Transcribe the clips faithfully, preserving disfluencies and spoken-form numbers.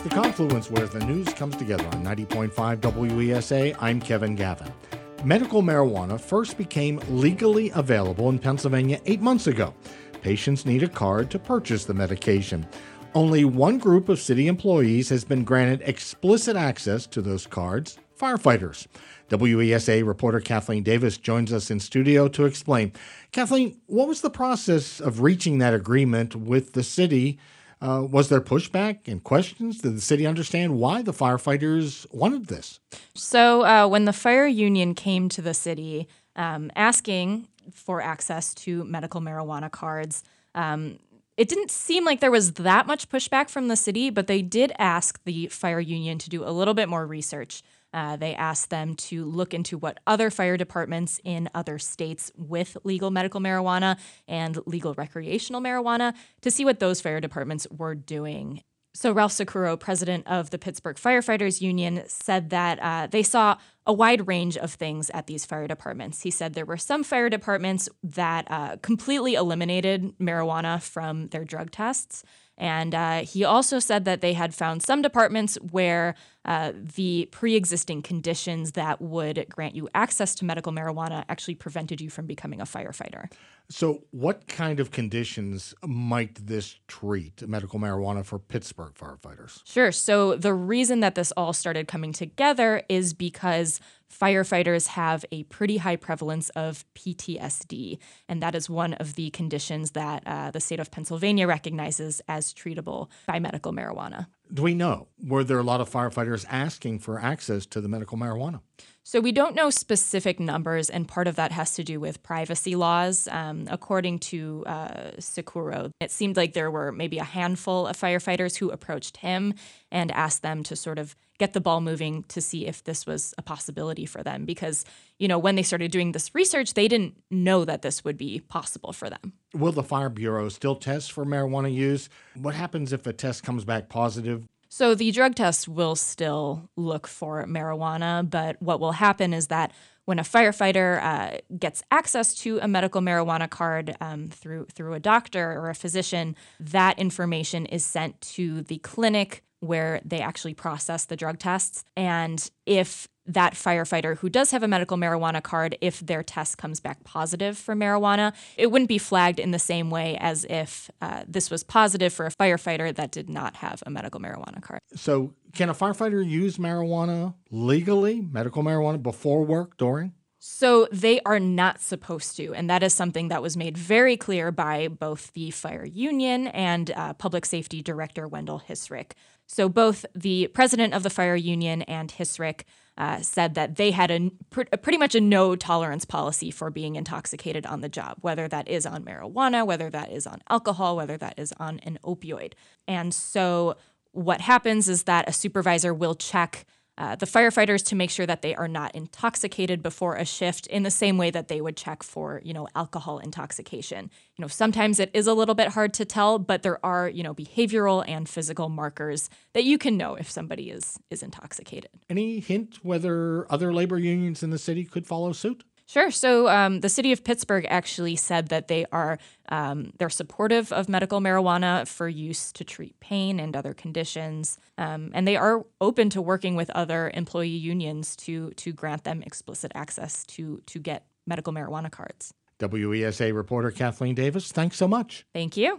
The Confluence, where the news comes together on ninety point five W E S A. I'm Kevin Gavin. Medical marijuana first became legally available in Pennsylvania eight months ago. Patients need a card to purchase the medication. Only one group of city employees has been granted explicit access to those cards: firefighters. W E S A reporter Kathleen Davis joins us in studio to explain. Kathleen, what was the process of reaching that agreement with the city? Uh, was there pushback and questions? Did the city understand why the firefighters wanted this? So uh, when the fire union came to the city um, asking for access to medical marijuana cards, um, it didn't seem like there was that much pushback from the city, but they did ask the fire union to do a little bit more research. Uh, they asked them to look into what other fire departments in other states with legal medical marijuana and legal recreational marijuana to see what those fire departments were doing. So Ralph Sicuro, president of the Pittsburgh Firefighters Union, said that uh, they saw a wide range of things at these fire departments. He said there were some fire departments that uh, completely eliminated marijuana from their drug tests. And uh, he also said that they had found some departments where uh, the pre-existing conditions that would grant you access to medical marijuana actually prevented you from becoming a firefighter. So what kind of conditions might this treat, medical marijuana for Pittsburgh firefighters? Sure. So the reason that this all started coming together is because firefighters have a pretty high prevalence of P T S D, and that is one of the conditions that uh, the state of Pennsylvania recognizes as treatable by medical marijuana. Do we know? Were there a lot of firefighters asking for access to the medical marijuana? So we don't know specific numbers, and part of that has to do with privacy laws. Um, according to uh, Sicuro, it seemed like there were maybe a handful of firefighters who approached him and asked them to sort of get the ball moving to see if this was a possibility for them. Because, you know, when they started doing this research, they didn't know that this would be possible for them. Will the Fire Bureau still test for marijuana use? What happens if a test comes back positive? So the drug test will still look for marijuana, but what will happen is that when a firefighter uh, gets access to a medical marijuana card um, through through a doctor or a physician, that information is sent to the clinic where they actually process the drug tests. And if that firefighter who does have a medical marijuana card, if their test comes back positive for marijuana, it wouldn't be flagged in the same way as if uh, this was positive for a firefighter that did not have a medical marijuana card. So can a firefighter use marijuana legally, medical marijuana, before work, during? So they are not supposed to, and that is something that was made very clear by both the fire union and uh, Public Safety Director Wendell Hisrick. So both the president of the fire union and Hisrick uh, said that they had a, pr- pretty much a no-tolerance policy for being intoxicated on the job, whether that is on marijuana, whether that is on alcohol, whether that is on an opioid. And so what happens is that a supervisor will check Uh, the firefighters to make sure that they are not intoxicated before a shift in the same way that they would check for, you know, alcohol intoxication. You know, sometimes it is a little bit hard to tell, but there are, you know, behavioral and physical markers that you can know if somebody is is intoxicated. Any hint whether other labor unions in the city could follow suit? Sure. So um, the city of Pittsburgh actually said that they are um, they're supportive of medical marijuana for use to treat pain and other conditions, um, and they are open to working with other employee unions to to grant them explicit access to to get medical marijuana cards. W E S A reporter Kathleen Davis, thanks so much. Thank you.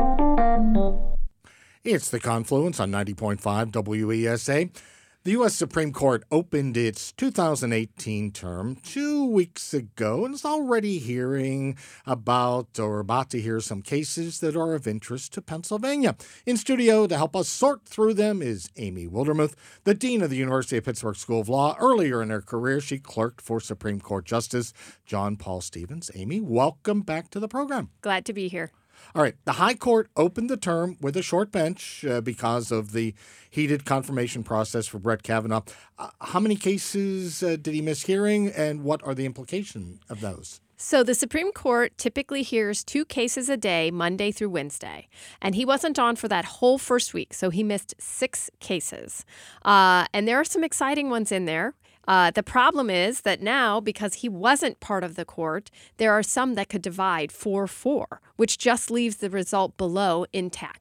It's The Confluence on ninety point five W E S A. The U S Supreme Court opened its two thousand eighteen term two weeks ago and is already hearing about or about to hear some cases that are of interest to Pennsylvania. In studio to help us sort through them is Amy Wildermuth, the Dean of the University of Pittsburgh School of Law. Earlier in her career, she clerked for Supreme Court Justice John Paul Stevens. Amy, welcome back to the program. Glad to be here. All right. The High Court opened the term with a short bench uh, because of the heated confirmation process for Brett Kavanaugh. Uh, how many cases uh, did he miss hearing, and what are the implications of those? So the Supreme Court typically hears two cases a day, Monday through Wednesday. And he wasn't on for that whole first week, so he missed six cases. Uh, and there are some exciting ones in there. Uh, the problem is that now, because he wasn't part of the court, there are some that could divide four four, which just leaves the result below intact.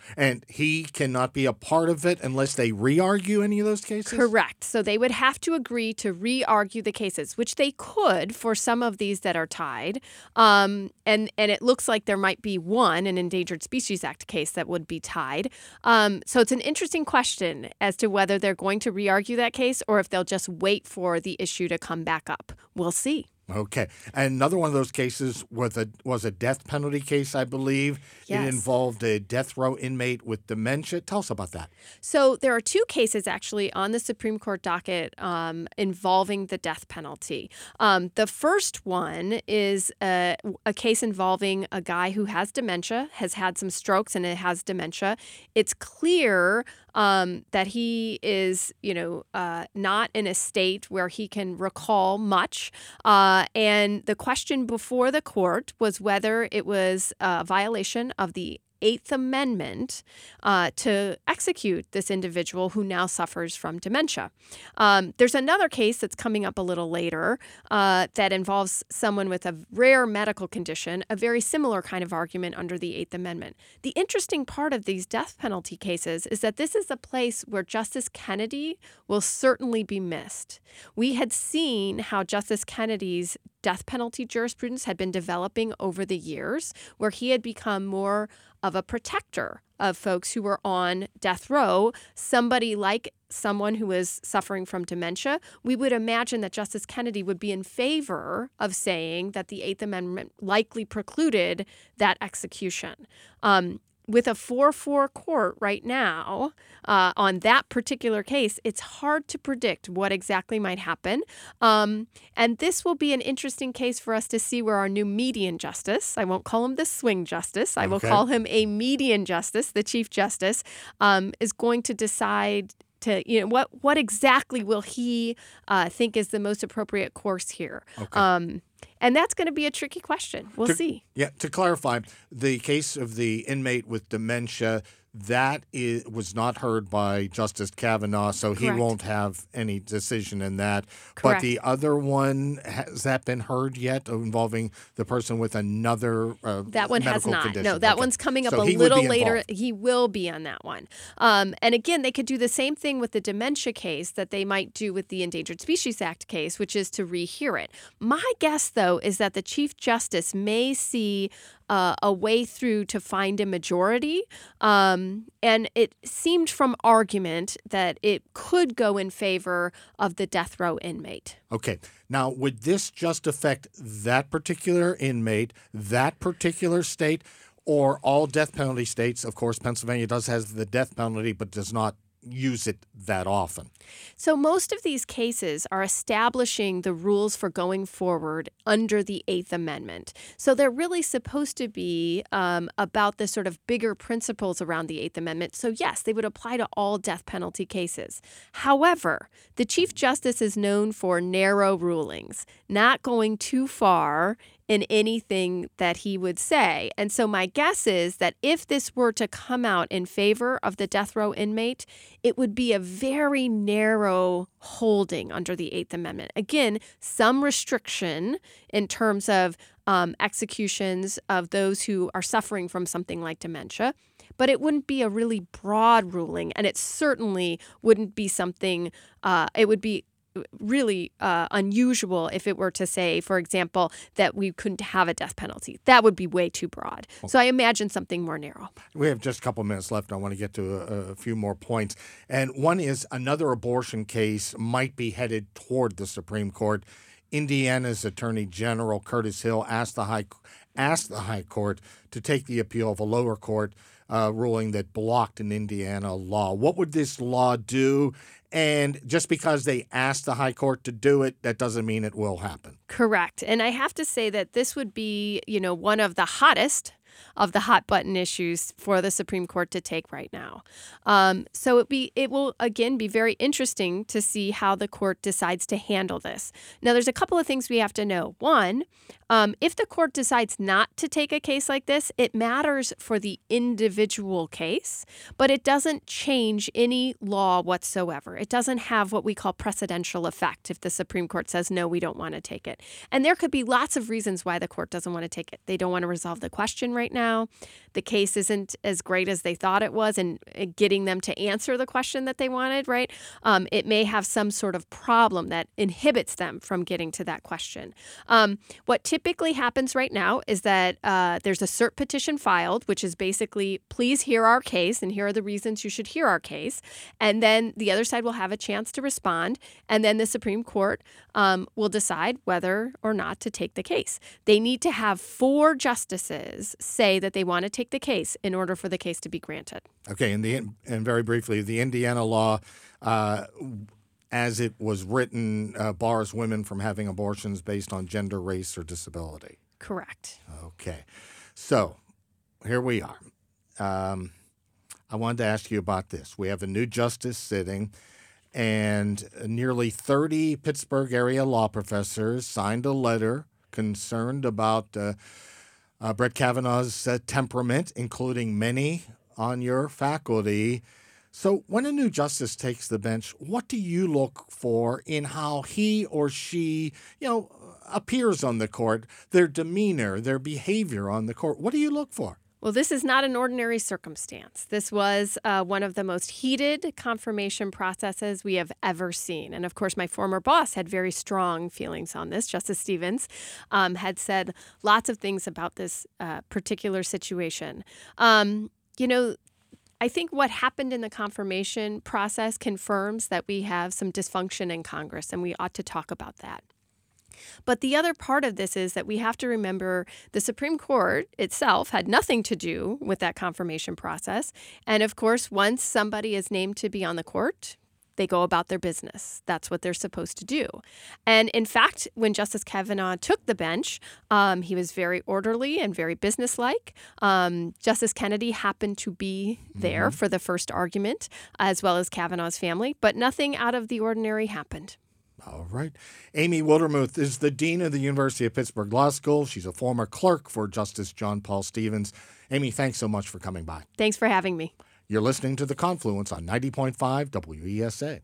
And he cannot be a part of it unless they re-argue any of those cases? Correct. So they would have to agree to re-argue the cases, which they could for some of these that are tied. Um, and, and it looks like there might be one, an Endangered Species Act case, that would be tied. Um, so it's an interesting question as to whether they're going to re-argue that case or if they'll just wait for the issue to come back up. We'll see. Okay. And another one of those cases was a, was a death penalty case, I believe. Yes. It involved a death row inmate with dementia. Tell us about that. So there are two cases actually on the Supreme Court docket um, involving the death penalty. Um, the first one is a, a case involving a guy who has dementia, has had some strokes, and it has dementia. It's clear Um, that he is, you know, uh, not in a state where he can recall much. Uh, and the question before the court was whether it was a violation of the Eighth Amendment uh, to execute this individual who now suffers from dementia. Um, there's another case that's coming up a little later uh, that involves someone with a rare medical condition, a very similar kind of argument under the Eighth Amendment. The interesting part of these death penalty cases is that this is a place where Justice Kennedy will certainly be missed. We had seen how Justice Kennedy's death penalty jurisprudence had been developing over the years, where he had become more of a protector of folks who were on death row. Somebody like someone who is suffering from dementia, we would imagine that Justice Kennedy would be in favor of saying that the Eighth Amendment likely precluded that execution. Um, With a four four court right now uh, on that particular case, it's hard to predict what exactly might happen. Um, and this will be an interesting case for us to see where our new median justice, I won't call him the swing justice, I will Okay. call him a median justice, the Chief Justice, um, is going to decide to, you know, what, what exactly will he uh, think is the most appropriate course here. Okay. Um, and that's going to be a tricky question. We'll To- see. Yeah, to clarify, the case of the inmate with dementia, that is, was not heard by Justice Kavanaugh, so he Correct. won't have any decision in that. But Correct. the other one, has that been heard yet, involving the person with another uh, That one has medical not. condition? No, that Okay. one's coming up So a he would little be later. involved. He will be on that one. Um, and again, they could do the same thing with the dementia case that they might do with the Endangered Species Act case, which is to rehear it. My guess, though, is that the Chief Justice may see uh, a way through to find a majority. Um, and it seemed from argument that it could go in favor of the death row inmate. Okay. Now, would this just affect that particular inmate, that particular state, or all death penalty states? Of course, Pennsylvania does has the death penalty, but does not use it that often. So most of these cases are establishing the rules for going forward under the Eighth Amendment. So they're really supposed to be um, about the sort of bigger principles around the Eighth Amendment. So yes, they would apply to all death penalty cases. However, the Chief Justice is known for narrow rulings, not going too far in anything that he would say. And so my guess is that if this were to come out in favor of the death row inmate, it would be a very narrow holding under the Eighth Amendment. Again, some restriction in terms of um, executions of those who are suffering from something like dementia, but it wouldn't be a really broad ruling, and it certainly wouldn't be something, uh, it would be really uh, unusual if it were to say, for example, that we couldn't have a death penalty. That would be way too broad. So I imagine something more narrow. We have just a couple minutes left. I want to get to a, a few more points. And one is another abortion case might be headed toward the Supreme Court. Indiana's Attorney General Curtis Hill asked the High asked the High Court to take the appeal of a lower court uh, ruling that blocked an Indiana law. What would this law do? And just because they asked the High Court to do it, that doesn't mean it will happen. Correct. And I have to say that this would be, you know, one of the hottest of the hot button issues for the Supreme Court to take right now. Um, so it be it will, again, be very interesting to see how the court decides to handle this. Now, there's a couple of things we have to know. One, um, if the court decides not to take a case like this, it matters for the individual case, but it doesn't change any law whatsoever. It doesn't have what we call precedential effect if the Supreme Court says, no, we don't want to take it. And there could be lots of reasons why the court doesn't want to take it. They don't want to resolve the question right right now. The case isn't as great as they thought it was in getting them to answer the question that they wanted, right? Um, it may have some sort of problem that inhibits them from getting to that question. Um, what typically happens right now is that uh, there's a cert petition filed, which is basically, please hear our case, and here are the reasons you should hear our case. And then the other side will have a chance to respond, and then the Supreme Court um, will decide whether or not to take the case. They need to have four justices say that they want to take the case in order for the case to be granted. Okay, and the and very briefly, the Indiana law, uh, as it was written, uh, bars women from having abortions based on gender, race, or disability. Correct. Okay, so here we are. Um, I wanted to ask you about this. We have a new justice sitting, and nearly thirty Pittsburgh area law professors signed a letter concerned about uh, Uh, Brett Kavanaugh's uh, temperament, including many on your faculty. So when a new justice takes the bench, what do you look for in how he or she, you know, appears on the court, their demeanor, their behavior on the court? What do you look for? Well, this is not an ordinary circumstance. This was uh, one of the most heated confirmation processes we have ever seen. And of course, my former boss had very strong feelings on this. Justice Stevens um, had said lots of things about this uh, particular situation. Um, you know, I think what happened in the confirmation process confirms that we have some dysfunction in Congress, and we ought to talk about that. But the other part of this is that we have to remember the Supreme Court itself had nothing to do with that confirmation process. And of course, once somebody is named to be on the court, they go about their business. That's what they're supposed to do. And in fact, when Justice Kavanaugh took the bench, um, he was very orderly and very businesslike. Um, Justice Kennedy happened to be there mm-hmm. for the first argument, as well as Kavanaugh's family, but nothing out of the ordinary happened. All right. Amy Wildermuth is the Dean of the University of Pittsburgh Law School. She's a former clerk for Justice John Paul Stevens. Amy, thanks so much for coming by. Thanks for having me. You're listening to The Confluence on ninety point five W E S A.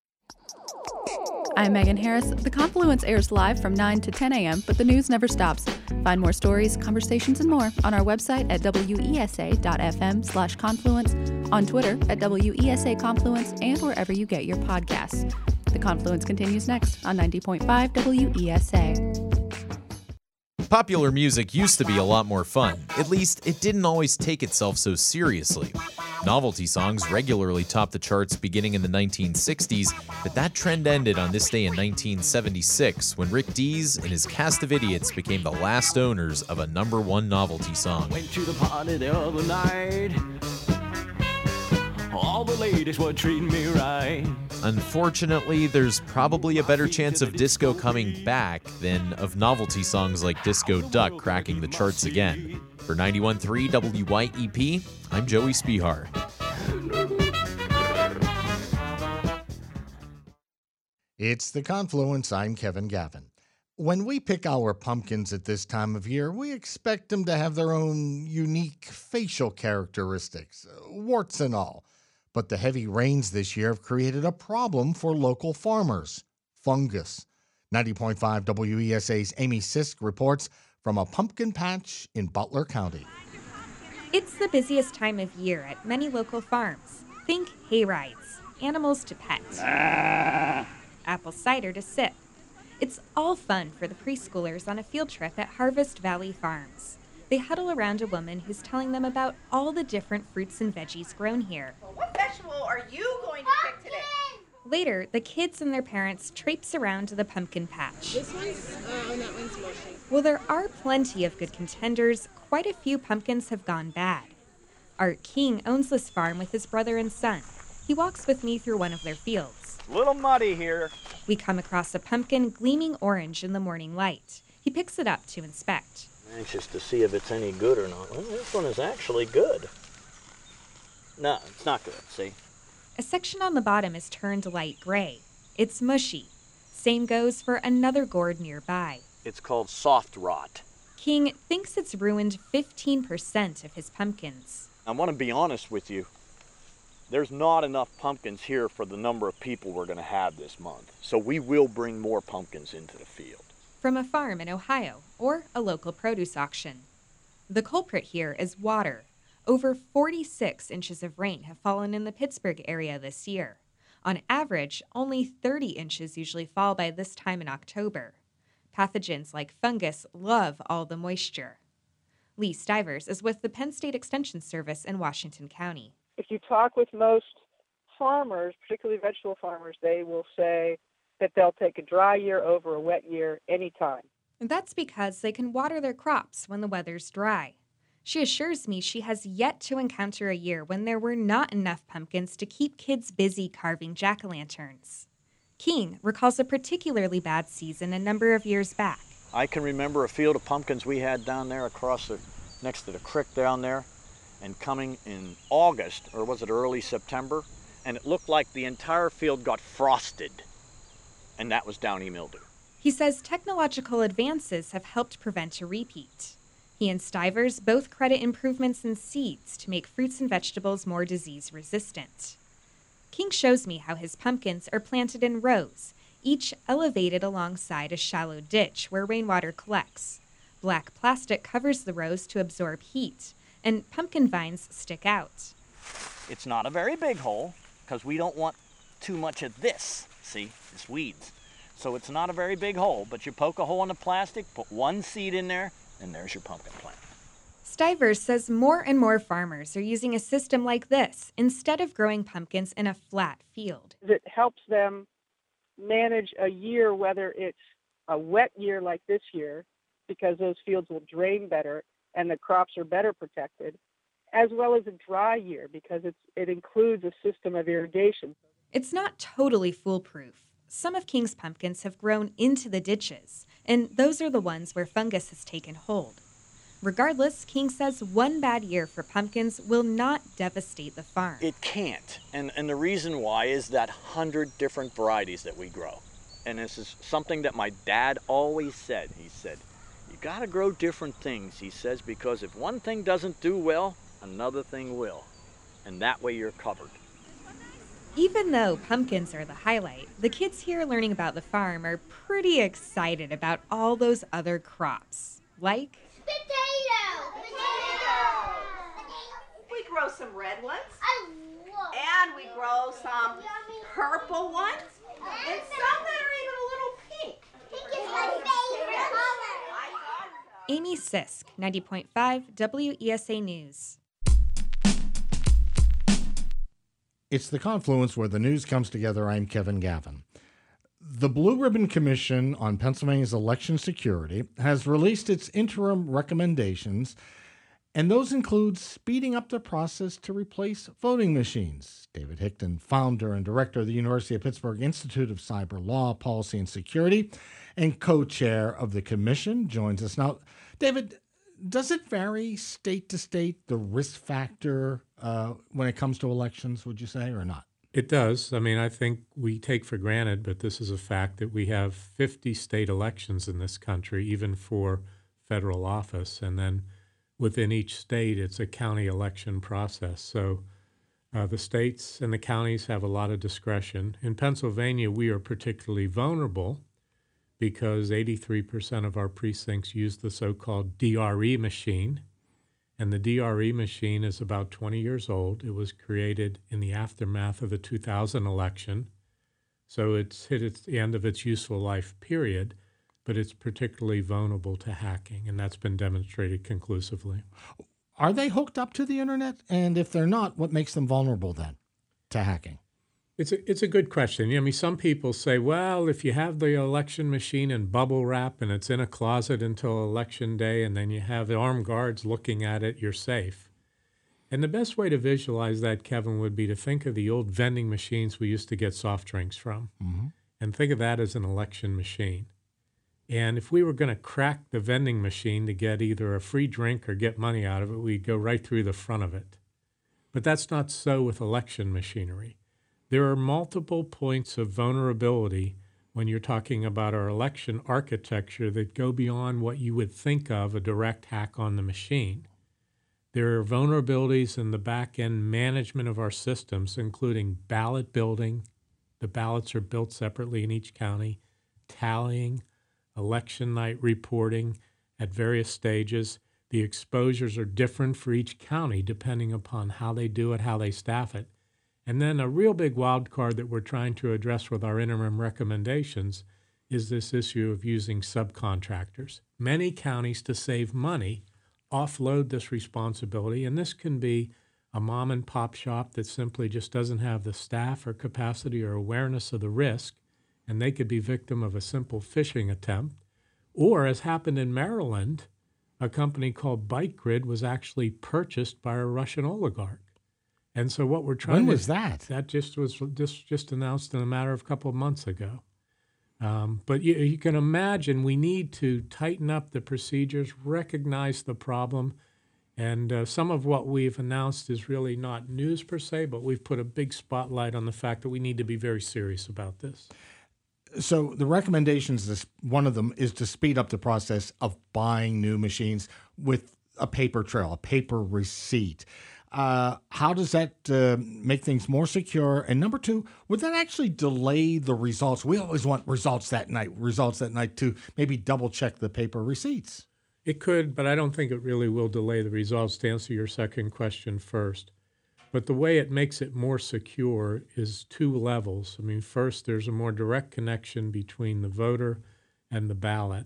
I'm Megan Harris. The Confluence airs live from nine to ten a.m., but the news never stops. Find more stories, conversations, and more on our website at W E S A dot F M slash confluence, on Twitter at W E S A Confluence, and wherever you get your podcasts. The Confluence continues next on ninety point five W E S A. Popular music used to be a lot more fun. At least, it didn't always take itself so seriously. Novelty songs regularly topped the charts beginning in the nineteen sixties, but that trend ended on this day in nineteen seventy-six when Rick Dees and his cast of idiots became the last owners of a number one novelty song. Went to the party the other night. All the ladies were treating me right. Unfortunately, there's probably a better chance of disco coming back than of novelty songs like Disco Duck cracking the charts again. For ninety-one point three W Y E P, I'm Joey Spihar. It's The Confluence. I'm Kevin Gavin. When we pick our pumpkins at this time of year, we expect them to have their own unique facial characteristics, warts and all. But the heavy rains this year have created a problem for local farmers: fungus. ninety point five W E S A's Amy Sisk reports from a pumpkin patch in Butler County. It's the busiest time of year at many local farms. Think hay rides, animals to pet, ah. apple cider to sip. It's all fun for the preschoolers on a field trip at Harvest Valley Farms. They huddle around a woman who's telling them about all the different fruits and veggies grown here. Well, what vegetable are you going to pick today? Later, the kids and their parents traipse around to the pumpkin patch. This one's, uh, that one's mushy. While there are plenty of good contenders, quite a few pumpkins have gone bad. Art King owns this farm with his brother and son. He walks with me through one of their fields. Little muddy here. We come across a pumpkin gleaming orange in the morning light. He picks it up to inspect. Anxious to see if it's any good or not. Well, this one is actually good. No, it's not good, see? A section on the bottom is turned light gray. It's mushy. Same goes for another gourd nearby. It's called soft rot. King thinks it's ruined fifteen percent of his pumpkins. I want to be honest with you. There's not enough pumpkins here for the number of people we're going to have this month. So we will bring more pumpkins into the field. From a farm in Ohio or a local produce auction. The culprit here is water. Over forty-six inches of rain have fallen in the Pittsburgh area this year. On average, only thirty inches usually fall by this time in October. Pathogens like fungus love all the moisture. Lee Stivers is with the Penn State Extension Service in Washington County. If you talk with most farmers, particularly vegetable farmers, they will say that they'll take a dry year over a wet year anytime. And that's because they can water their crops when the weather's dry. She assures me she has yet to encounter a year when there were not enough pumpkins to keep kids busy carving jack-o'-lanterns. King recalls a particularly bad season a number of years back. I can remember a field of pumpkins we had down there across the, next to the creek down there, and coming in August, or was it early September, and it looked like the entire field got frosted, and that was downy mildew. He says technological advances have helped prevent a repeat. He and Stivers both credit improvements in seeds to make fruits and vegetables more disease-resistant. King shows me how his pumpkins are planted in rows, each elevated alongside a shallow ditch where rainwater collects. Black plastic covers the rows to absorb heat, and pumpkin vines stick out. It's not a very big hole, because we don't want too much of this, see, it's weeds. So it's not a very big hole, but you poke a hole in the plastic, put one seed in there, and there's your pumpkin plant. Stivers says more and more farmers are using a system like this instead of growing pumpkins in a flat field. It helps them manage a year, whether it's a wet year like this year, because those fields will drain better and the crops are better protected, as well as a dry year because it's, it includes a system of irrigation. It's not totally foolproof. Some of King's pumpkins have grown into the ditches, and those are the ones where fungus has taken hold. Regardless, King says one bad year for pumpkins will not devastate the farm. It can't, and, and the reason why is that hundred different varieties that we grow. And this is something that my dad always said. He said, you gotta grow different things, he says, because if one thing doesn't do well, another thing will. And that way you're covered. Even though pumpkins are the highlight, the kids here learning about the farm are pretty excited about all those other crops, like Potato! Potato! We grow some red ones. I love And we grow some purple ones. And some that are even a little pink. Pink is my favorite color. Amy Sisk, ninety point five W E S A News. It's the confluence where the news comes together. I'm Kevin Gavin. The Blue Ribbon Commission on Pennsylvania's Election Security has released its interim recommendations, and those include speeding up the process to replace voting machines. David Hickton, founder and director of the University of Pittsburgh Institute of Cyber Law, Policy and Security, and co-chair of the commission, joins us now. David, does it vary state to state, the risk factor uh, when it comes to elections, would you say, or not? It does. I mean, I think we take for granted, but this is a fact, that we have fifty state elections in this country, even for federal office. And then within each state, it's a county election process. So uh, the states and the counties have a lot of discretion. In Pennsylvania, we are particularly vulnerable because eighty-three percent of our precincts use the so-called D R E machine. And the D R E machine is about twenty years old. It was created in the aftermath of the two thousand election. So it's hit its, the end of its useful life period, but it's particularly vulnerable to hacking, and that's been demonstrated conclusively. Are they hooked up to the internet? And if they're not, what makes them vulnerable then to hacking? It's a, it's a good question. I mean, some people say, well, if you have the election machine in bubble wrap and it's in a closet until election day and then you have the armed guards looking at it, you're safe. And the best way to visualize that, Kevin, would be to think of the old vending machines we used to get soft drinks from. Mm-hmm. And think of that as an election machine. And if we were going to crack the vending machine to get either a free drink or get money out of it, we'd go right through the front of it. But that's not so with election machinery. There are multiple points of vulnerability when you're talking about our election architecture that go beyond what you would think of a direct hack on the machine. There are vulnerabilities in the back-end management of our systems, including ballot building. The ballots are built separately in each county, tallying, election night reporting at various stages. The exposures are different for each county depending upon how they do it, how they staff it. And then a real big wild card that we're trying to address with our interim recommendations is this issue of using subcontractors. Many counties, to save money, offload this responsibility, and this can be a mom and pop shop that simply just doesn't have the staff or capacity or awareness of the risk, and they could be victim of a simple phishing attempt. Or, as happened in Maryland, a company called ByteGrid was actually purchased by a Russian oligarch. And so what we're trying When to... was that? That just was just, just announced in a matter of a couple of months ago. Um, but you, you can imagine we need to tighten up the procedures, recognize the problem, and uh, some of what we've announced is really not news per se, but we've put a big spotlight on the fact that we need to be very serious about this. So the recommendations, this, one of them is to speed up the process of buying new machines with a paper trail, a paper receipt. Uh, how does that uh, make things more secure? And number two, would that actually delay the results? We always want results that night, results that night to maybe double check the paper receipts. It could, but I don't think it really will delay the results, to answer your second question first. But the way it makes it more secure is two levels. I mean, first, there's a more direct connection between the voter and the ballot.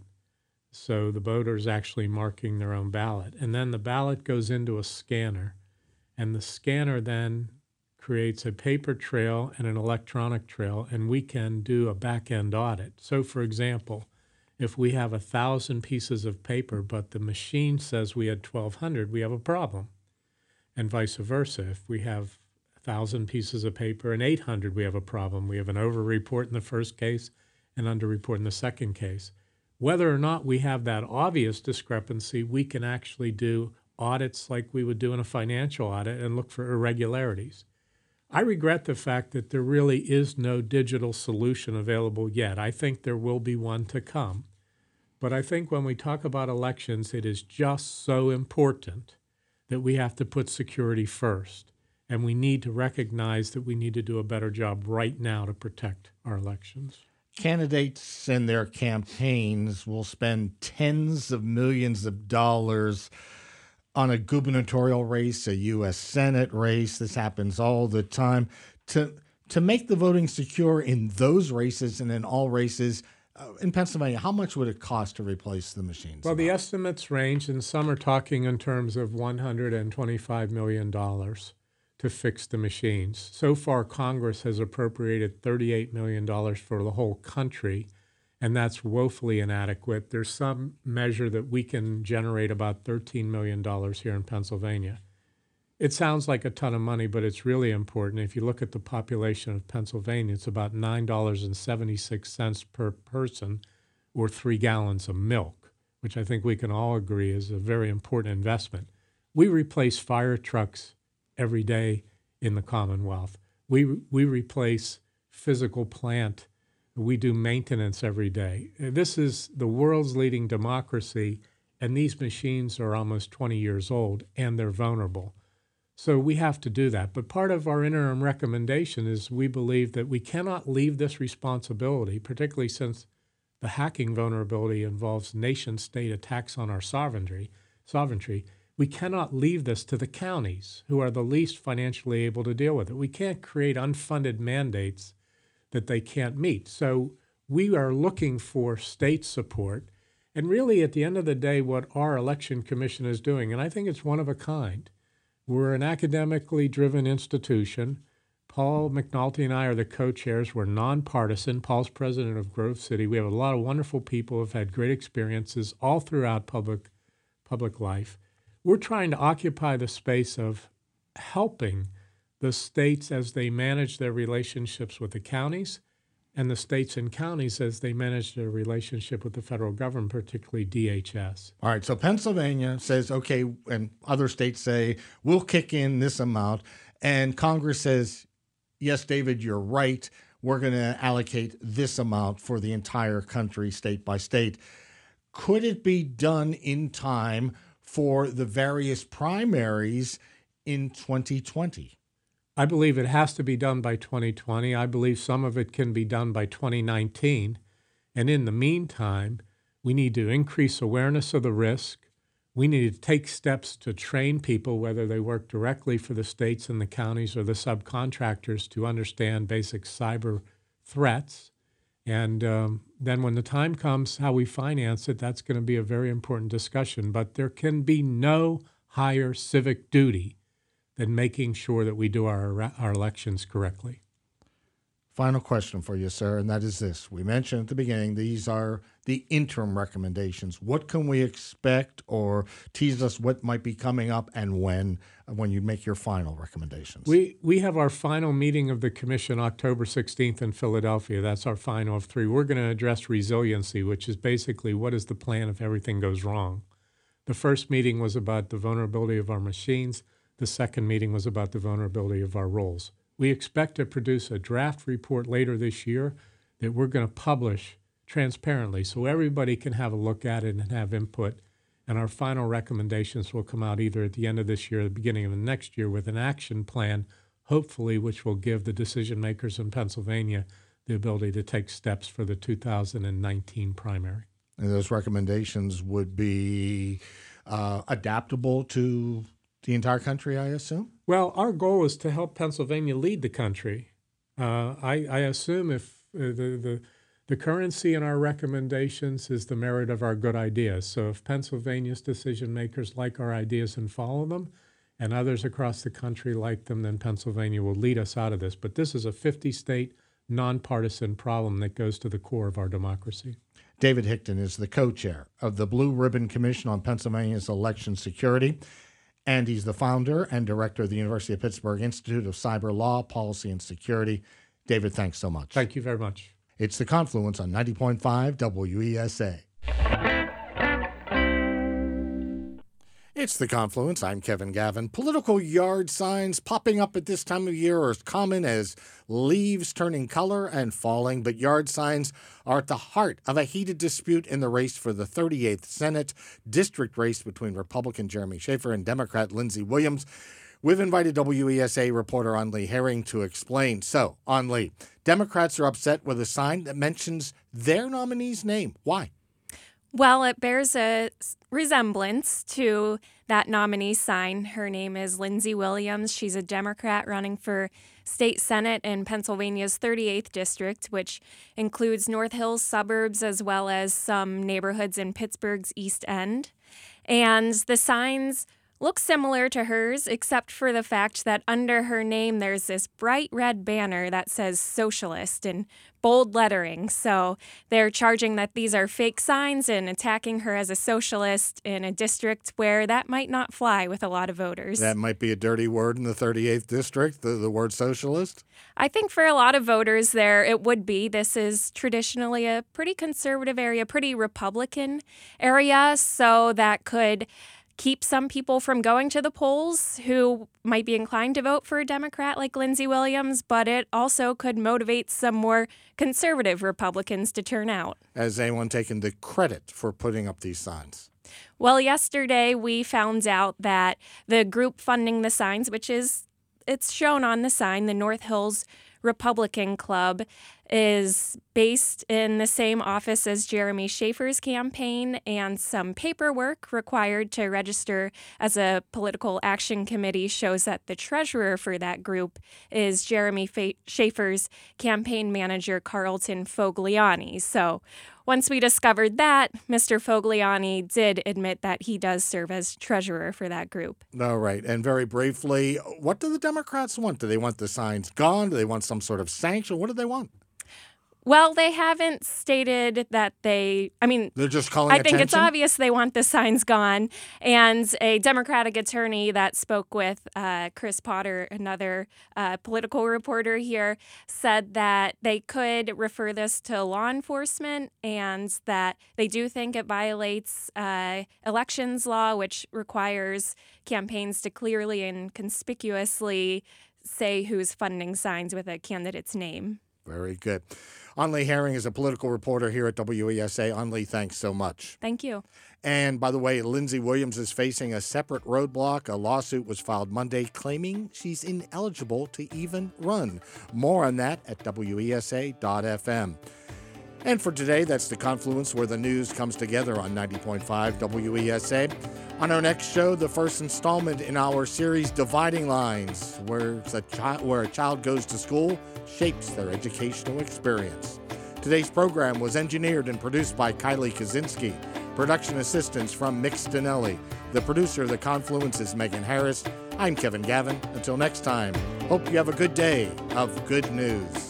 So the voter is actually marking their own ballot. And then the ballot goes into a scanner. And the scanner then creates a paper trail and an electronic trail, and we can do a back-end audit. So, for example, if we have one thousand pieces of paper, but the machine says we had twelve hundred, we have a problem. And vice versa. If we have one thousand pieces of paper and eight hundred, we have a problem. We have an over-report in the first case and under-report in the second case. Whether or not we have that obvious discrepancy, we can actually do audits like we would do in a financial audit and look for irregularities. I regret the fact that there really is no digital solution available yet. I think there will be one to come. But I think when we talk about elections, it is just so important that we have to put security first. And we need to recognize that we need to do a better job right now to protect our elections. Candidates and their campaigns will spend tens of millions of dollars on a gubernatorial race, a U S Senate race. This happens all the time. To to make the voting secure in those races and in all races, uh, in Pennsylvania, how much would it cost to replace the machines? Well, the estimates range, and some are talking in terms of one hundred twenty-five million dollars to fix the machines. So far, Congress has appropriated thirty-eight million dollars for the whole country, and that's woefully inadequate. There's some measure that we can generate about thirteen million dollars here in Pennsylvania. It sounds like a ton of money, but it's really important. If you look at the population of Pennsylvania, it's about nine dollars and seventy-six cents per person, or three gallons of milk, which I think we can all agree is a very important investment. We replace fire trucks every day in the Commonwealth. We, we replace physical plant. We do maintenance every day. This is the world's leading democracy, and these machines are almost twenty years old, and they're vulnerable. So we have to do that. But part of our interim recommendation is we believe that we cannot leave this responsibility, particularly since the hacking vulnerability involves nation-state attacks on our sovereignty. sovereignty. We cannot leave this to the counties, who are the least financially able to deal with it. We can't create unfunded mandates that they can't meet. So we are looking for state support. And really, at the end of the day, what our election commission is doing, and I think it's one of a kind, we're an academically driven institution. Paul McNulty and I are the co-chairs. We're nonpartisan. Paul's president of Grove City. We have a lot of wonderful people who have had great experiences all throughout public, public life. We're trying to occupy the space of helping the states as they manage their relationships with the counties, and the states and counties as they manage their relationship with the federal government, particularly D H S. All right, so Pennsylvania says, okay, and other states say, we'll kick in this amount, and Congress says, yes, David, you're right, we're going to allocate this amount for the entire country, state by state. Could it be done in time for the various primaries in twenty twenty? I believe it has to be done by twenty twenty. I believe some of it can be done by twenty nineteen. And in the meantime, we need to increase awareness of the risk. we need to take steps to train people, whether they work directly for the states and the counties or the subcontractors, to understand basic cyber threats. And um, then when the time comes, how we finance it, that's going to be a very important discussion. But there can be no higher civic duty than making sure that we do our, our elections correctly. Final question for you, sir, and that is this. We mentioned at the beginning these are the interim recommendations. What can we expect, or tease us what might be coming up and when, when you make your final recommendations? We we have our final meeting of the commission October sixteenth in Philadelphia. That's our final of three. We're going to address resiliency, which is basically what is the plan if everything goes wrong. The first meeting was about the vulnerability of our machines. The second meeting was about the vulnerability of our roles. We expect to produce a draft report later this year that we're going to publish transparently so everybody can have a look at it and have input. And our final recommendations will come out either at the end of this year or the beginning of the next year with an action plan, hopefully, which will give the decision makers in Pennsylvania the ability to take steps for the two thousand nineteen primary. And those recommendations would be uh, adaptable to the entire country, I assume? Well, our goal is to help Pennsylvania lead the country. Uh, I, I assume if uh, the, the the currency in our recommendations is the merit of our good ideas. So if Pennsylvania's decision makers like our ideas and follow them, and others across the country like them, then Pennsylvania will lead us out of this. But this is a fifty-state, nonpartisan problem that goes to the core of our democracy. David Hickton is the co-chair of the Blue Ribbon Commission on Pennsylvania's Election Security. And he's the founder and director of the University of Pittsburgh Institute of Cyber Law, Policy, and Security. David, thanks so much. Thank you very much. It's The Confluence on ninety point five W E S A. It's The Confluence. I'm Kevin Gavin. Political yard signs popping up at this time of year are as common as leaves turning color and falling, but yard signs are at the heart of a heated dispute in the race for the thirty-eighth Senate district race between Republican Jeremy Schaefer and Democrat Lindsey Williams. We've invited W E S A reporter Anlee Herring to explain. So, Anlee, Democrats are upset with a sign that mentions their nominee's name. Why? Well, it bears a resemblance to that nominee sign. Her name is Lindsey Williams. She's a Democrat running for state Senate in Pennsylvania's thirty-eighth district, which includes North Hills suburbs as well as some neighborhoods in Pittsburgh's East End. And the signs look similar to hers, except for the fact that under her name there's this bright red banner that says socialist in bold lettering. So they're charging that these are fake signs and attacking her as a socialist in a district where that might not fly with a lot of voters. That might be a dirty word in the thirty-eighth district, the, the word socialist? I think for a lot of voters there, it would be. This is traditionally a pretty conservative area, pretty Republican area, so that could keep some people from going to the polls who might be inclined to vote for a Democrat like Lindsey Williams, but it also could motivate some more conservative Republicans to turn out. Has anyone taken the credit for putting up these signs? Well, yesterday we found out that the group funding the signs, which is, it's shown on the sign, the North Hills Republican Club, is based in the same office as Jeremy Schaefer's campaign, and some paperwork required to register as a political action committee shows that the treasurer for that group is Jeremy Fa- Schaefer's campaign manager, Carlton Fogliani. So once we discovered that, Mister Fogliani did admit that he does serve as treasurer for that group. All right. And very briefly, what do the Democrats want? Do they want the signs gone? Do they want some sort of sanction? What do they want? Well, they haven't stated that they, I mean, they're just calling I attention? think it's obvious they want the signs gone. And a Democratic attorney that spoke with uh, Chris Potter, another uh, political reporter here, said that they could refer this to law enforcement and that they do think it violates uh, elections law, which requires campaigns to clearly and conspicuously say who's funding signs with a candidate's name. Very good. Anlee Herring is a political reporter here at W E S A. Anlee, thanks so much. Thank you. And by the way, Lindsey Williams is facing a separate roadblock. A lawsuit was filed Monday claiming she's ineligible to even run. More on that at W E S A dot F M. And for today, that's the Confluence where the news comes together on ninety point five W E S A. On our next show, the first installment in our series Dividing Lines, where a, chi- where a child goes to school, shapes their educational experience. Today's program was engineered and produced by Kylie Kaczynski. Production assistance from Mick Stinelli. The producer of The Confluence is Megan Harris. I'm Kevin Gavin. Until next time, hope you have a good day of good news.